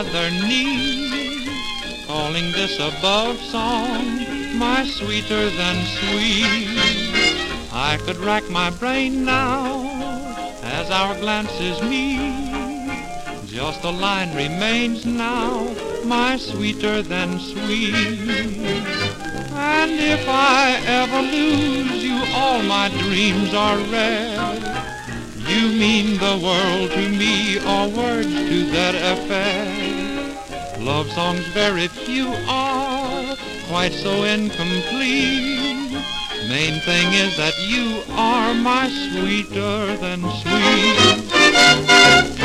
rather need, calling this above song my sweeter than sweet. I could rack my brain now as our glances meet. Just a line remains now, my sweeter than sweet. And if I ever lose you, all my dreams are red. You mean the world to me, or words to that effect. Love songs very few are quite so incomplete. Main thing is that you are my sweeter than sweet.